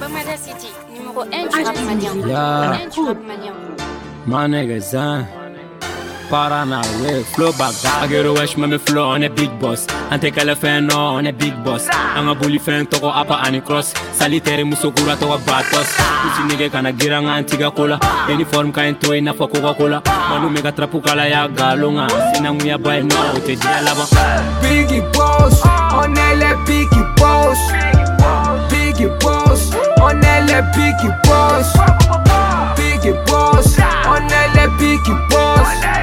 Lomada City, numéro 1 du rap malien. Yeah. 1 du rap malien. My niggas, Paranaway, flow back I get a wash, me flow on a big boss. And take a fan on a big boss. I'm a bully fan to go up and cross. Salitary musokura to a batos. Pussy nigga can I get an antiga cola. Any form kind to enough for Coca-Cola. Manu mega trapucala ya galunga. Sinamuya by now with a dialaba. Biggie boss, on elle Biggie boss. Biggie boss, on elle Biggie boss. Biggie boss, on elle Biggie boss.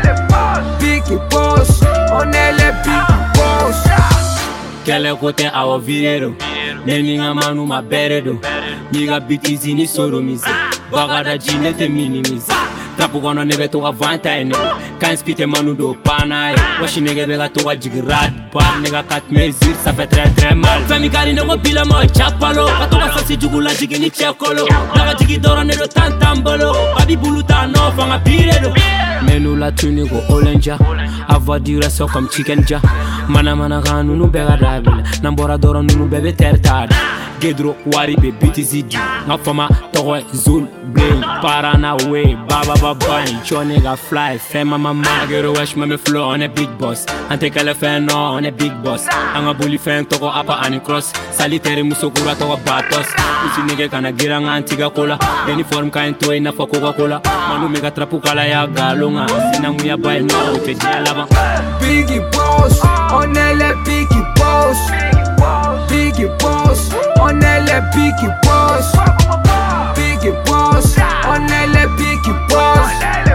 Biggie boss, on elle Biggie boss. Kele kote awo virero. Neni nga manu ma beredo. Niga bitizi ni soromize. Bagada jinete minimize. Trapu kono nebe toga vanta ene. Kan spite manu do pana e. Washi nege bega toga jigirad. Bar nega kat mezir, ça fait très mal. Femi kari nego bila mo chapalo. Katoga sasi jugula jigi ni chekolo. Daga jigi dora nedo tantambolo. Babi buluta no fanga piredo. Menu la tuni go olenja. Ava dura so comme chicken ja. Mana kanu nu bega dabila. Nambora dora nu bebe tertad. Gedro wari be bitizidi. Nga fama togo zul brain. Paranaway, baba bang. Cho nigga fly, fema mama. Get a wash me flow on a big boss. And take a fan on a big boss. I'm a bully fan togo apa and cross. Salitary musokura togo batos. Pussy nigga can I get an antiga cola. Any form kind to enough for Coca-Cola. Manu mega trapucala ya galunga. Sinamuya by now with a dialaba. Biggie boss, on elle Biggie boss. Biggie boss, on elle Biggie boss. Biggie boss, on elle Biggie boss.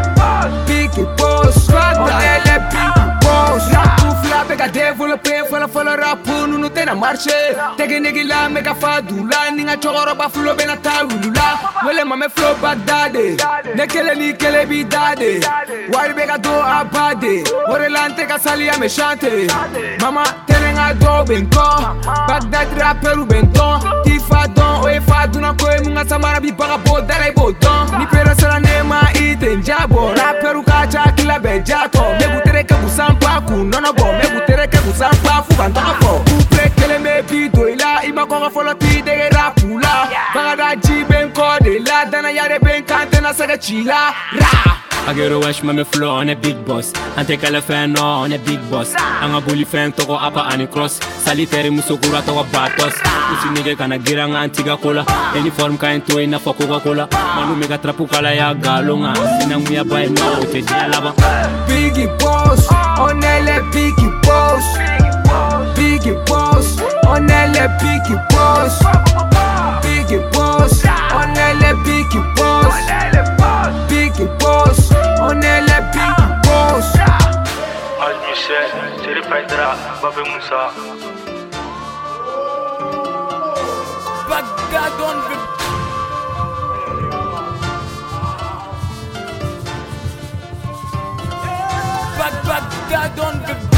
Biggie boss, on elle Biggie boss. Rap la bega développé, fala rap nu tem na marche. Tege nigi la mega fadula, ninga chogoro ba flow bena tawulula. Wele mame flow bagdade, nekele ni kele bidade. Wari bega do abade, ore lante ka salia me chante. Mama tenenga do bento, Bagdad rapperu bento. Tifa don, oe faduna koe munga samara bi baga bodara i bodon. Ni pera sala nema ite njabo, rapperu kacha kila bejato. Megu tereke busampa ku nono bo, megu tereke busampa fu bantaka fo. Couple kele me bido ila, ima konga folo ti dege rapula. Baga da jiben kode la, dana yare ben kante na saga chila. Ra! I get a wash me flow on a big boss. And take a fan on a big boss. I'm a bully fan to go up and cross. Salitary musokura to a batos. Pussy nigga can I get an antiga cola. Any form kind to enough for Coca-Cola. Manu mega trapucala ya galunga. Sinamuya by now with a dialaba. Biggie boss, on elle Biggie boss. Biggie boss, on elle Biggie boss. Biggie boss, on elle Biggie boss. Biggie boss, on elle Biggie boss. Al-Michel, Seri Paidra, Babe Moussa. Bagdad on the Bagdad on the